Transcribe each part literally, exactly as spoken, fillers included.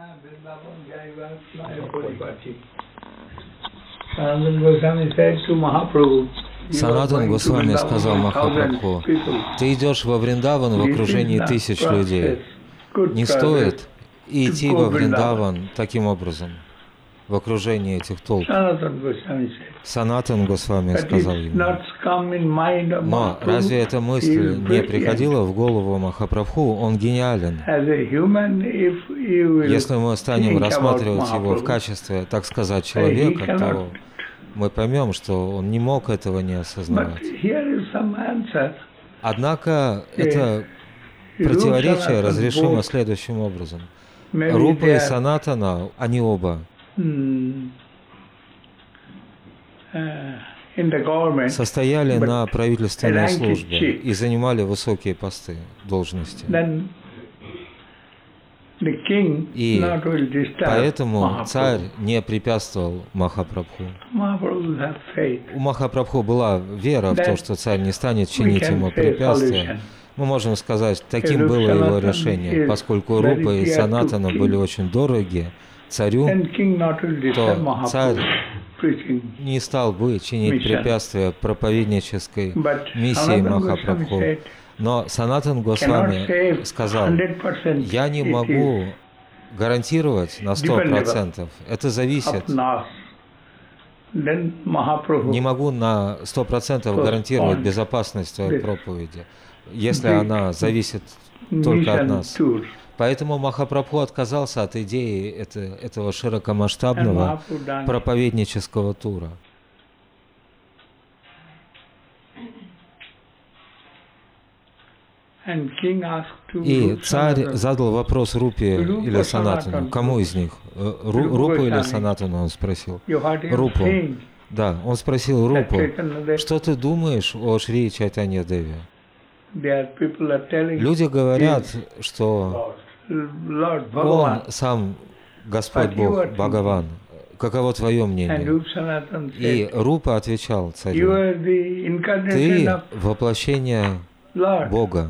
Санатан Госвами сказал Махапрабху: ты идешь во Вриндаван в окружении тысяч людей. Не стоит идти во Вриндаван таким образом, в окружении этих толп. Санатан Госвами сказал ему. Но разве эта мысль не приходила в голову Махапрабху? Он гениален. Если мы станем рассматривать его в качестве, так сказать, человека, то мы поймем, что он не мог этого не осознавать. Однако это противоречие разрешимо следующим образом. Рупа и Санатана, они оба состояли на правительственной службе и занимали высокие посты, должности. И поэтому царь не препятствовал Махапрабху. У Махапрабху была вера в то, что царь не станет чинить ему препятствия. Мы можем сказать, таким было его решение. Поскольку Рупа и Санатана были очень дороги царю, то царь не стал бы чинить препятствия проповеднической миссии Махапрабху. Но Санатан Госвами сказал: я не могу гарантировать на сто процентов, это зависит. Не могу на сто процентов гарантировать безопасность твоей проповеди, если она зависит только от нас. Поэтому Махапрабху отказался от идеи это, этого широкомасштабного проповеднического тура. И царь задал вопрос Рупе или Санатану. Кому из них? Ру, Рупу или Санатану, он спросил. Рупу. Да, он спросил Рупу: что ты думаешь о Шри Чайтанья Деве? Люди говорят, что он сам Господь Бог, Бхагаван. Каково твое мнение? И Рупа отвечал царю: ты воплощение Бога.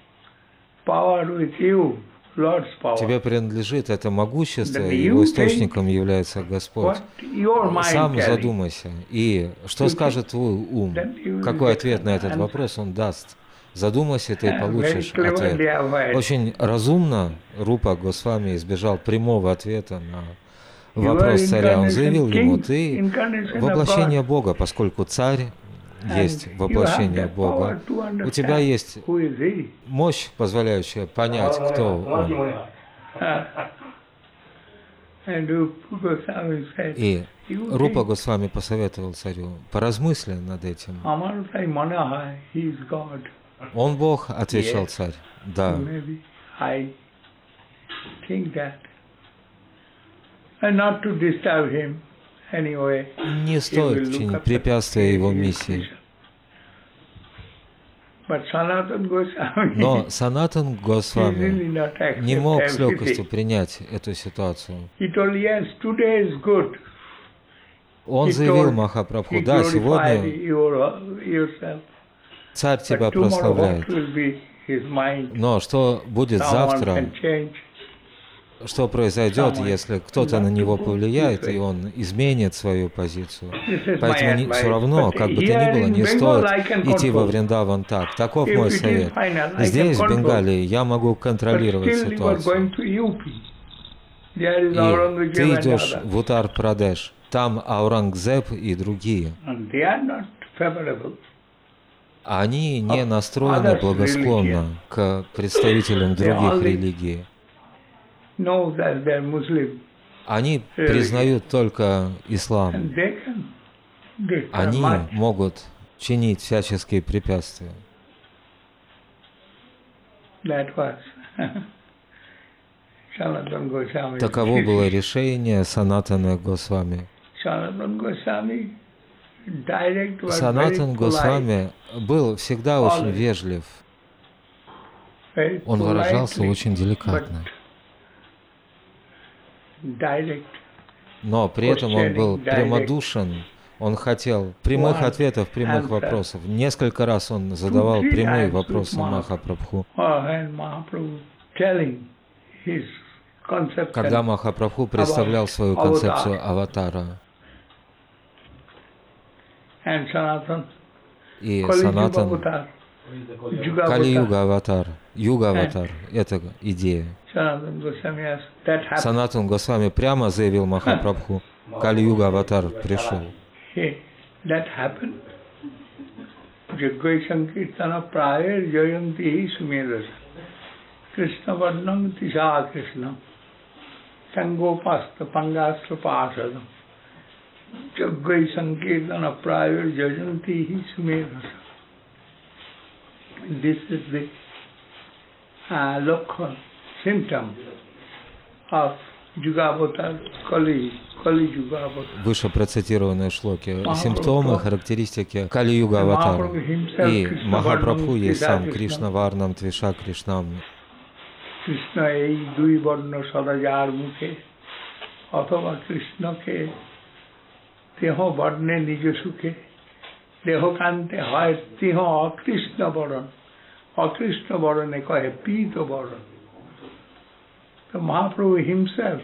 Тебе принадлежит это могущество, и его источником является Господь. Сам задумайся. И что скажет твой ум? Какой ответ на этот вопрос он даст? Задумайся, ты получишь ответ. Очень разумно Рупа Госвами избежал прямого ответа на вопрос царя. Он заявил ему: ты воплощение Бога, поскольку царь есть воплощение Бога. У тебя есть мощь, позволяющая понять, кто он. И Рупа Госвами посоветовал царю: поразмысли над этим. Он Бог, отвечал царь. Да. Не стоит чинить препятствия его миссии. Но Санатан Госвами не мог с легкостью принять эту ситуацию. Он заявил Махапрабху: да, сегодня царь тебя прославляет. Но что будет завтра? Что произойдет, если кто-то на него повлияет, и он изменит свою позицию? Поэтому не, все равно, как бы то ни было, не стоит идти во Вриндаван так. Таков мой совет. Здесь, в Бенгалии, я могу контролировать ситуацию. И ты идешь в Уттар-Прадеш, там Аурангзеб и другие. Они не настроены благосклонно к представителям других религий. Они признают только ислам. Они могут чинить всяческие препятствия. Таково было решение Санатана Госвами. Санатан Госвами был всегда очень вежлив. Он выражался очень деликатно. Но при этом он был прямодушен, он хотел прямых ответов, прямых вопросов. Несколько раз он задавал прямые вопросы Махапрабху. когда Махапрабху представлял свою концепцию аватара. И Санатан, Кали-юга аватар, юга аватар, это идея. Санатан Госвами прямо заявил Махапрабху, Кали-юга аватар пришел. Krishna Varnam Tisha Krishna Sangopasta Pangastra Pasadam Jaggai Sankirtana Prior Jajanti Hismerasa. This is the uh, local symptom of Jugavatar, Kali, Kali Jugavatar. Выше процитированные шлоки. Симптомы, характеристики Кали-юга аватара. И Махапрабху есть сам Кришна Варнам Твиша Кришнам. কৃষ্ণ এই দুই বর্ণ সদা যার মুখে অথবা কৃষ্ণকে দেহ বর্ণে নিজ সুখে দেহকান্তে হয় তিহ অকৃষ্ণ বরণ অকৃষ্ণ বরণে কহে পীত বরণ। তো Mahaprabhu himself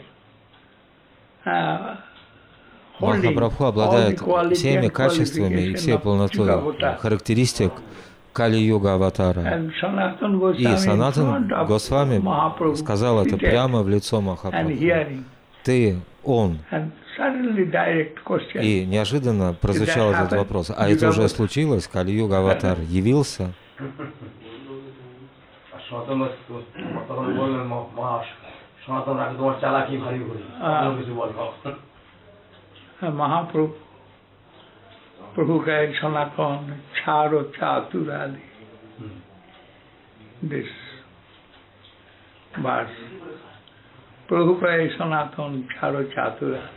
Махапрабху обладает всеми качествами и всей полнотой характеристик Кали-юга аватара. И Санатан Госвами сказал это прямо в лицо Махапрабху. Ты он. И неожиданно прозвучал этот вопрос. А это уже случилось? Кали-юга аватар явился? Махапрабху Prabhu Gaya Sanatana Charo Chaturali. This verse. Prabhu Gaya Sanatana Charo Chaturali.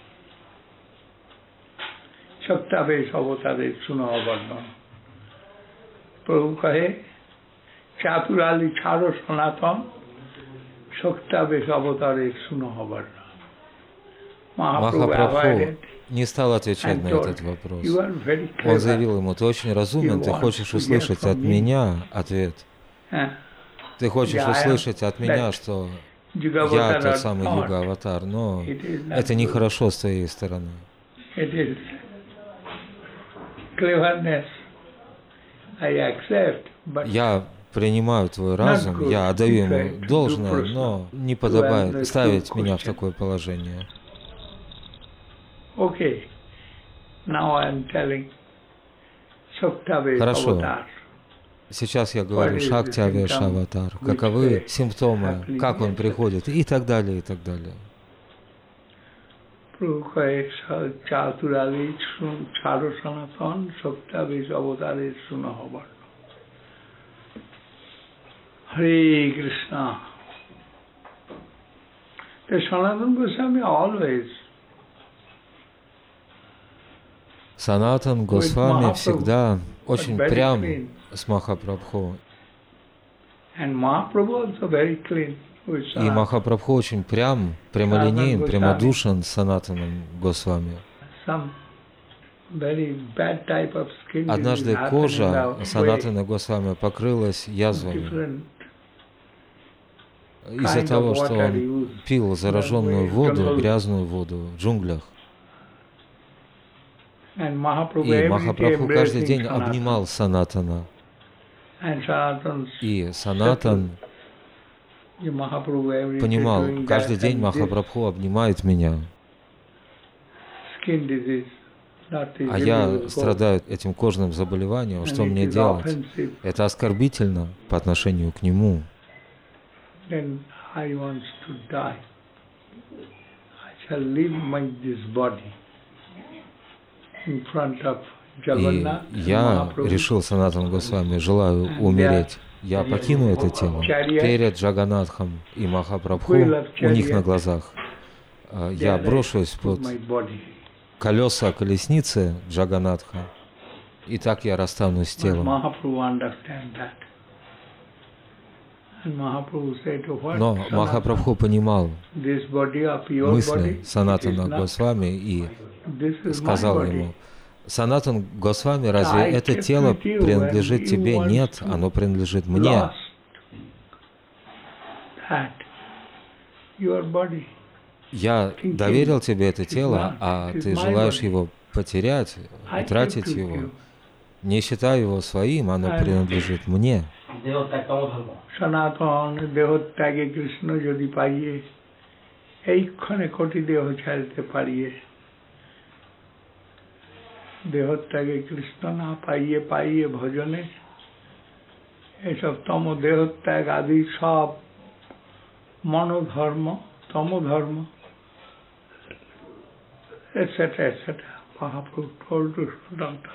Shaktavesh Avatare Sunaha Varnam. Prabhu Gaya Chaturali Charo Sanatana Shaktavesh Avatare Sunaha Varnam. Махапрабху не стал отвечать на этот вопрос. Он заявил ему: ты очень разумен, ты хочешь услышать от меня ответ. Ты хочешь услышать от меня, что я тот самый юга-аватар, но это нехорошо с твоей стороны. Я принимаю твой разум, я отдаю ему должное, но не подобает ставить меня в такое положение. Okay. Now I am telling Shaktavesh Avatar. Сейчас я говорю Шактавеш Аватар. Каковы симптомы, как он приходит, и так далее, и так далее. Hare Krishna. The Sanatana Goswami always Санатан Госвами всегда очень прям с Махапрабху. И Махапрабху очень прям, прямолинеен, прямодушен с Санатаном Госвами. Однажды кожа Санатана Госвами покрылась язвами из-за того, что он пил зараженную воду, грязную воду в джунглях. И Махапрабху каждый день обнимал Санатана. И Санатан понимал, каждый день Махапрабху обнимает меня. А я страдаю этим кожным заболеванием, что мне делать? Это оскорбительно по отношению к нему. И я решил, Санатан Госвами, желаю умереть. Я покину это тело перед Джаганатхом и Махапрабху у них на глазах. Я брошусь под колеса колесницы Джаганатха, и так я расстанусь с телом. Но Махапрабху понимал мысли Санатана Госвами и сказал ему: Санатан Госвами, разве это тело принадлежит тебе? Нет, оно принадлежит мне. Я доверил тебе это тело, а ты желаешь его потерять, утратить его. Не считай его своим, оно принадлежит мне. সনাতন দেহত্যাগে কৃষ্ণ যদি পাইয়ে এইক্ষণে কোটি দেহ ছাড়তে পারিয়ে দেহত্যাগে কৃষ্ণ না পাইয়ে পাইয়ে ভজনে এসব তম দেহত্যাগ আদি সব মনোধর্ম তমধর্ম etcetera etcetera Mahaprabhu told to Sudanta.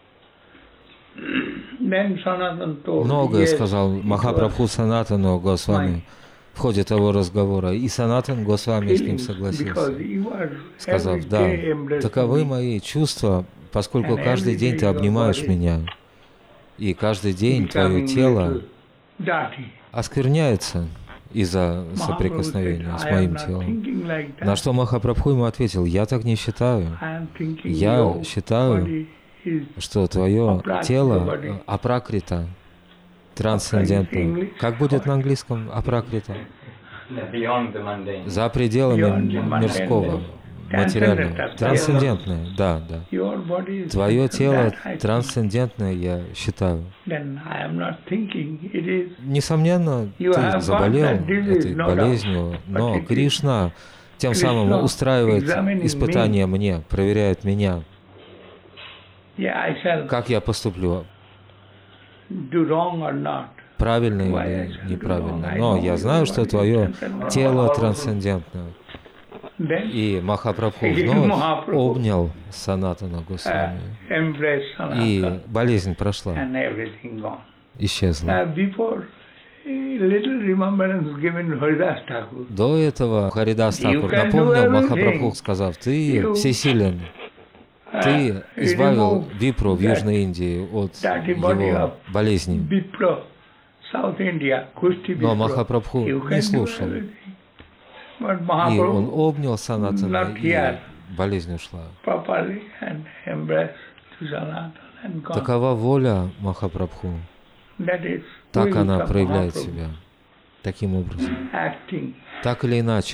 Многое сказал Махапрабху Санатану Госвами в ходе того разговора, и Санатан Госвами с ним согласился, сказав: да, таковы мои чувства, поскольку каждый день ты обнимаешь меня, и каждый день твое тело оскверняется из-за соприкосновения с моим телом. На что Махапрабху ему ответил: я так не считаю. Я считаю, что твое тело апракрита, трансцендентно. Как будет на английском апракрита? За пределами мирского, материального. Трансцендентное, да, да. Твое тело трансцендентное, я считаю. Несомненно, ты заболел этой болезнью, но Кришна тем самым устраивает испытания мне, проверяет меня. Как я поступлю? Правильно или неправильно? Но я знаю, что твое тело трансцендентное. И Махапрабху вновь обнял Санатана Госвами. И болезнь прошла, исчезла. До этого Харидас Такур напомнил Махапрабху, сказав: ты всесилен. Ты избавил Випру в Южной Индии от его болезни. Но Махапрабху не слушал. И он обнял Санатана, и болезнь ушла. Такова воля Махапрабху. Так она проявляет себя. Таким образом. Так или иначе.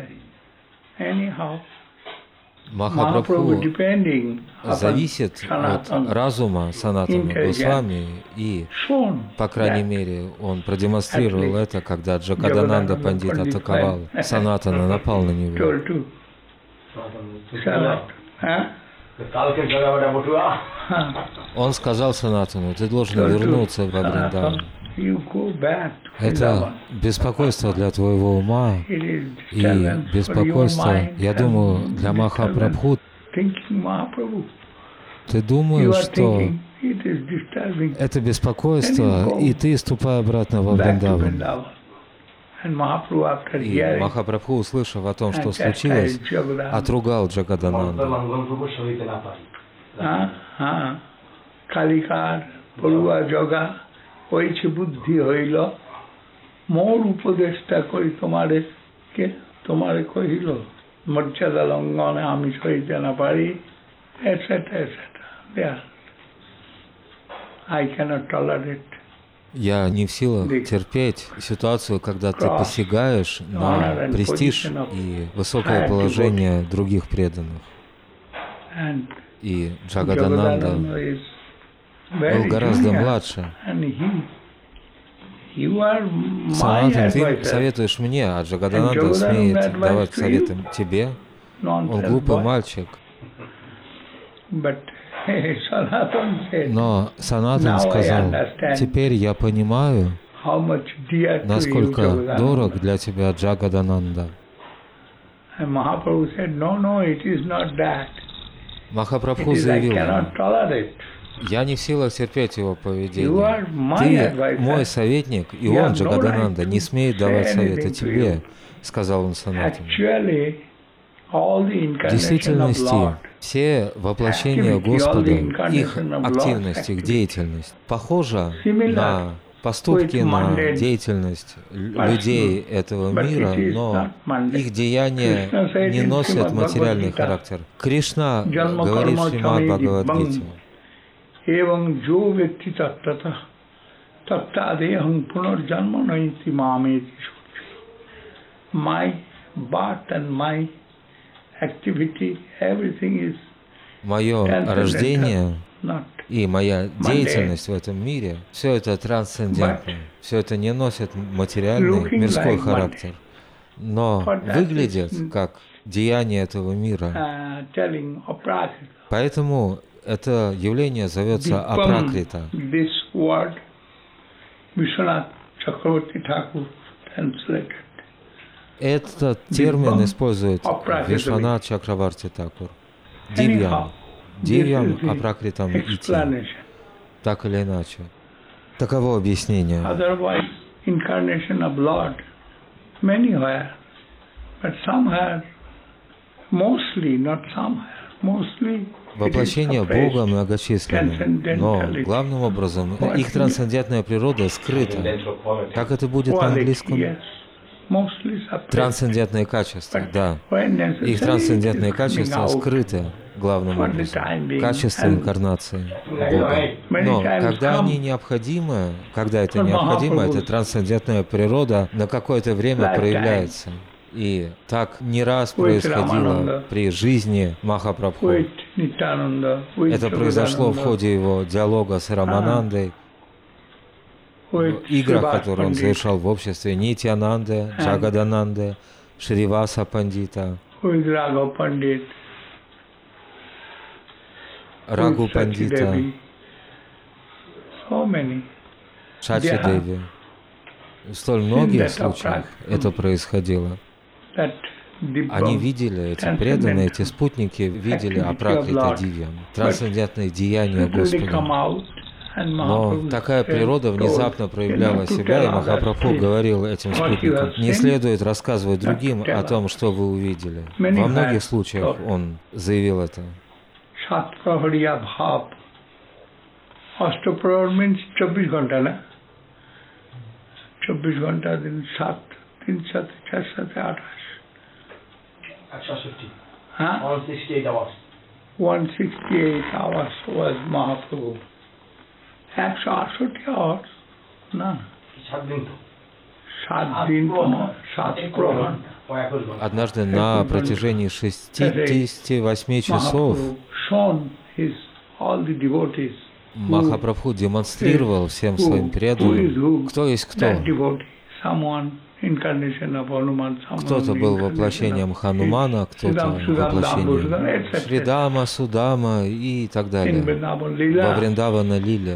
Махапрабху зависит от разума Санатана Госвами, и, по крайней мере, он продемонстрировал это, когда Джагадананда Пандит атаковал Санатана, напал на него. Он сказал Санатану: ты должен вернуться во Вриндаван. Это беспокойство для твоего ума и беспокойство, я думаю, для Махапрабху. Ты думаешь, что это беспокойство, и ты ступай обратно во Вриндаван. И Махапрабху, услышав о том, что случилось, отругал Джагадананду. হয়েছে বুদ্ধি হইল মোর উপদেশটা কই তোমারে কে তোমারে কহিল মর্যাদা লঙ্ঘনে আমি সইতে না পারি etcetera etcetera I cannot tolerate. Я не в силах терпеть ситуацию, когда ты посягаешь на престиж и высокое положение других преданных. И Джагадананда был гораздо младше. Санатан, ты советуешь мне, а Джагадананда смеет давать советы тебе. Он глупый мальчик. Но Санатан сказал: теперь я понимаю, насколько дорог для тебя Джагадананда. Махапрабху заявил: я не в силах терпеть его поведение. Ты мой советник, и он, Джагадананда, не смеет давать советы тебе, сказал он Санатану. В действительности, все воплощения Господа, их активность, их деятельность похожа на поступки, на деятельность людей этого мира, но их деяния не носят материальный характер. Кришна говорит в Шримад Бхагавад-гите: এবং যো ব্যক্তি তত্ত্বতঃ তত্ত্বাদেহং পুনর্জন্ম নয়তি মামেতি। My Мое рождение и моя деятельность в этом мире, все это трансцендентно, все это не носит материальный, мирской характер, но выглядит как деяние этого мира. Поэтому это явление зовется апракрита. Этот термин использует Вишванат Чакраварти Такур. Дивьям. Дивьям апракритам ити. Так или иначе. Таково объяснение. Воплощение Бога многочисленны, но главным образом их трансцендентная природа скрыта. Как это будет на английском? Трансцендентные качества, да. Их трансцендентные качества скрыты главным образом. Качество инкарнации Бога. Но когда они необходимы, когда это необходимо, эта трансцендентная природа на какое-то время проявляется. И так не раз происходило при жизни Махапрабху. Это произошло в ходе его диалога с Раманандой, в играх, которые он совершал в обществе Нитьянанды, Джагадананды, Шриваса Пандита, Рагу Пандита, Шачи Деви. В столь многих случаях это происходило. Они видели, эти преданные, эти спутники видели апракрита дивьям, трансцендентные деяния Господа. Но такая природа внезапно проявляла себя, и Махапрабху говорил этим спутникам: не следует рассказывать другим о том, что вы увидели. Во многих случаях он заявил это. Huh? one hundred sixty-eight hours. one hundred sixty-eight hours was Mahaprabhu. একশো আটষট্টি hours? না। সাত দিন তো। সাত দিন তো না, সাত প্রহর। Однажды на протяжении шестидесяти восьми часов Махапрабху демонстрировал всем своим преданным, кто есть кто. Кто-то был воплощением Ханумана, кто-то воплощением Шридама, Судама и так далее. Во Вриндавана Лиле.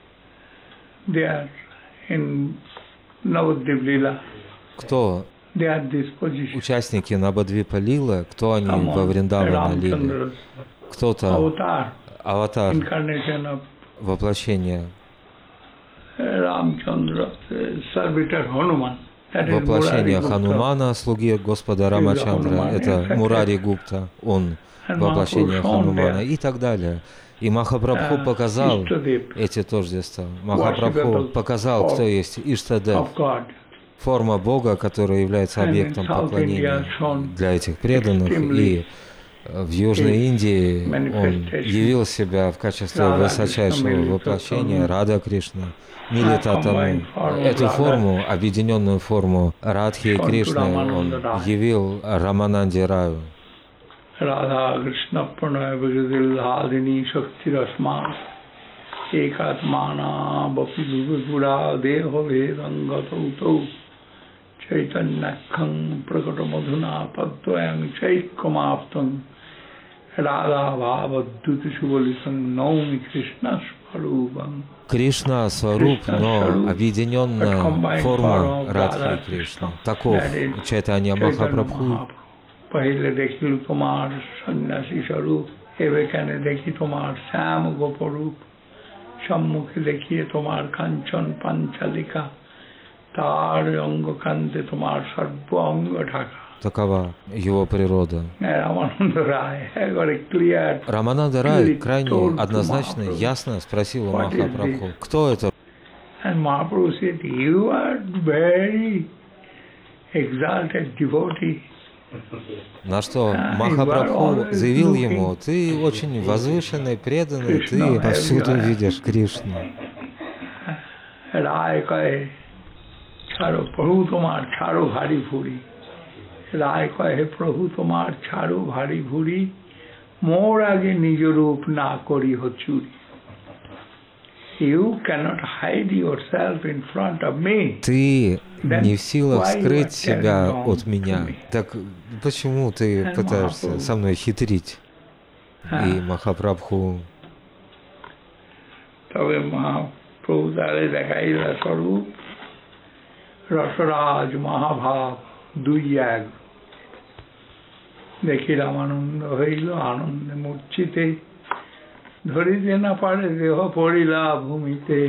Кто участники Навадвипа Лилы, кто они во Вриндавана Лиле? Кто-то аватар, воплощение Воплощение Ханумана, слуги Господа Рамачандра, это Мурари Гупта, он воплощение Ханумана и так далее. И Махапрабху показал эти тождества. Махапрабху показал, кто есть Иштадев, форма Бога, которая является объектом поклонения для этих преданных. И в Южной Индии он явил себя в качестве высочайшего воплощения Рада Кришна. Милитатану. Эту форму, объединенную форму Радхи и Кришны, он явил Рамананде Раю. Радха Кришна Праная Vigradilhadini Shakti Rasma Ekatmana Bapi Vipura Deho Vedangatauto Chaitanyakkham Prakata Madhuna Padvayam Chaitkamaptam Radha Bhavadhuti Shubalisam Naumi Krishna Svarupam. Кришна Сваруб, но объединенная форма Радхи и Кришны. Таков Чайтанья Махапрабху. पहले देखी तुम्हार सन्यासी स्वरूप एवं देखी तुम्हार श्याम गोपरूप सम्मुखे देखिए तुम्हार कांचन पांचालिका तार अंग कांते तुम्हार सर्व अंग ढाका. Такова его природа. Рамананда Рай, Рамананда Рай крайне однозначно и ясно спросил у Махапрабху, кто это? And Mahaprabhu said, you are very exalted devotee. На что Махапрабху заявил ему: ты очень возвышенный, преданный, ты повсюду видишь Кришну. রায় কহে প্রভু তোমার ছাড়ো ভারী ভুরি মোর আগে নিজ রূপ না করি চুরি You cannot hide yourself in front of me. Ты не в силах скрыть себя от меня. Так почему ты пытаешься со мной хитрить? И Махапрабху... তবে মহাপ্রভু তারে দেখাইলা স্বরূপ রসরাজ মহাভাব দুই এক দেখি রামানন্দ হইল আনন্দে মূর্ছিতে ধরিতে না পারে দেহ পড়িলা ভূমিতে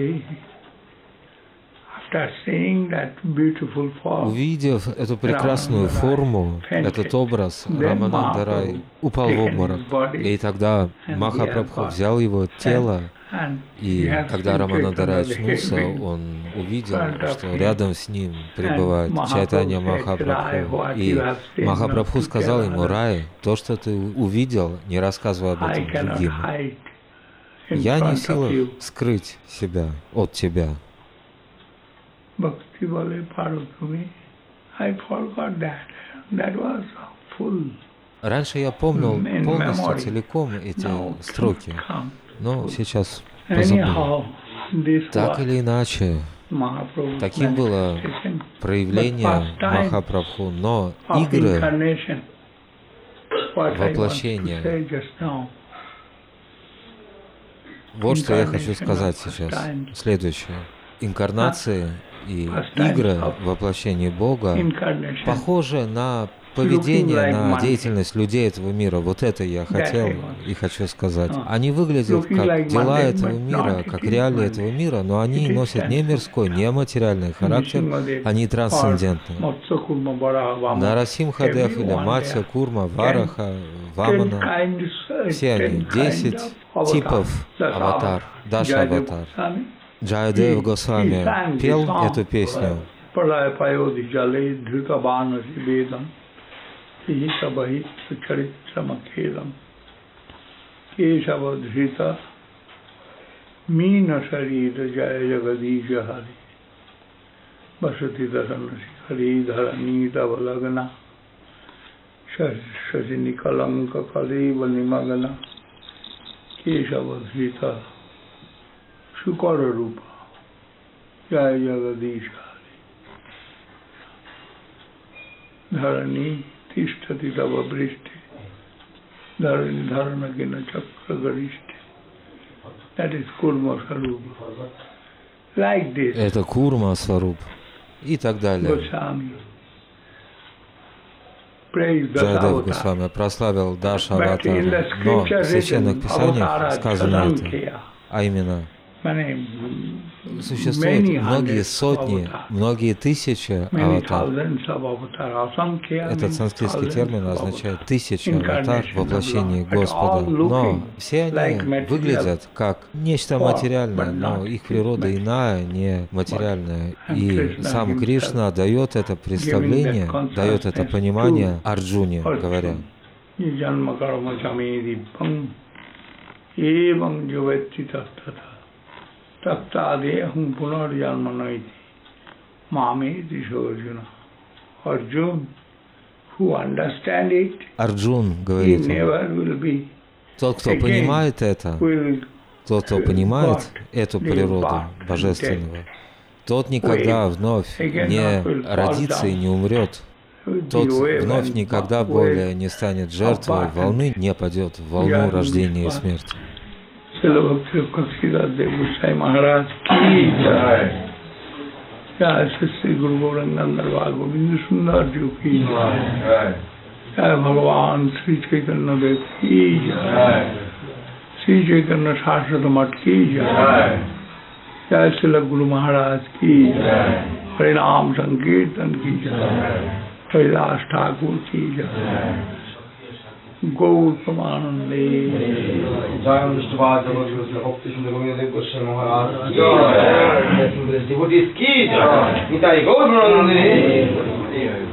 Увидев эту прекрасную форму, этот образ, Рамананда Рай упал в обморок. И тогда Махапрабху взял его тело, и когда Рамананда Рай очнулся, он увидел, что рядом с ним пребывает Чайтанья Махапрабху. И Махапрабху сказал ему: Рай, то, что ты увидел, не рассказывай об этом другим. Я не в силах скрыть себя от тебя. Bhakti bole paro tumi. I forgot that. That was full. Раньше я помнил полностью, целиком эти строки, но сейчас позабыл. Так или иначе, таким было проявление Махапрабху, но игры, воплощение. Вот что я хочу сказать сейчас. Следующее. Инкарнации и игры в воплощении Бога похожи на поведение, на деятельность людей этого мира. Вот это я хотел и хочу сказать. Они выглядят как дела этого мира, как реалии этого мира, но они носят не мирской, не материальный характер, они трансцендентны. Нарасимхадев или Матья, Курма, Вараха, Вамана, все они, десять типов аватар, Даша аватар. Джайадев Госвами пел эту песню. Shukara Rupa, Jaya Jagadish Hari, Dharani Tishtati Tava Brishti, Dharani Dharanagina Chakra Garishti. That is Kurma Sarupa. Like this. Это Курма Сваруб. И так далее. Джайадев Госвами прославил Даша Аватара, но в священных писаниях сказано это, а именно существуют многие сотни, многие тысячи аватар. Этот санскритский термин означает тысячи аватар в воплощении Господа. Но все они выглядят как нечто материальное, но их природа иная, не материальная. И сам Кришна дает это представление, дает это понимание Арджуне, говоря: Tattadehum punarjanmanaiti mameti Arjuna. Arjun, who understand it, Арджун говорит, never will be. Тот, кто понимает это, тот, кто понимает эту природу Божественного, тот никогда вновь не родится и не умрет. Тот вновь никогда более не станет жертвой волны, не падет в волну рождения и смерти. Srila Bhakti Kakshidas Dev Goswami Maharaj ki jai. Jai Sri Guru Gauranga Darbar Govinda Sundar Ji ki jai. Jai Bhagavan Sri Chaitanya Dev ki jai. Sri Chaitanya Shashwata Mat ki jai. Jai Srila Guru Maharaj ki jai. Harinam Sankirtan ki jai. Haridas Thakur ki jai. Gaur Pramanande Jayam Vishnuvad Jagad Bhakti Sundar Govinda Goswami Maharaj ki jai. Devotees ki jai. Nitai Gaur Pramanande.